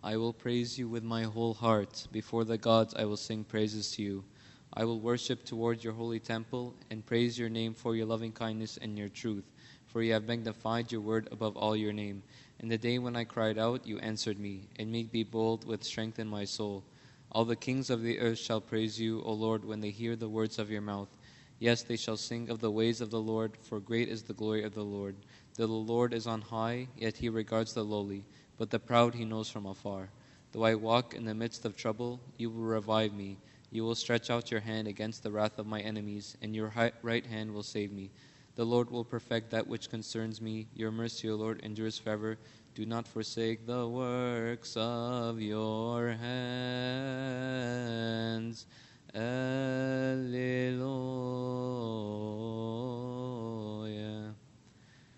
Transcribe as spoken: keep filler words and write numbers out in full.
I will praise you with my whole heart. Before the gods I will sing praises to you. I will worship toward your holy temple and praise your name for your loving kindness and your truth. For you have magnified your word above all your name. In the day when I cried out, you answered me, and made me bold with strength in my soul. All the kings of the earth shall praise you, O Lord, when they hear the words of your mouth. Yes, they shall sing of the ways of the Lord, for great is the glory of the Lord. The Lord is on high, yet he regards the lowly, but the proud he knows from afar. Though I walk in the midst of trouble, you will revive me. You will stretch out your hand against the wrath of my enemies, and your right hand will save me. The Lord will perfect that which concerns me. Your mercy, O Lord, endures forever. Do not forsake the works of your hands. Alleluia.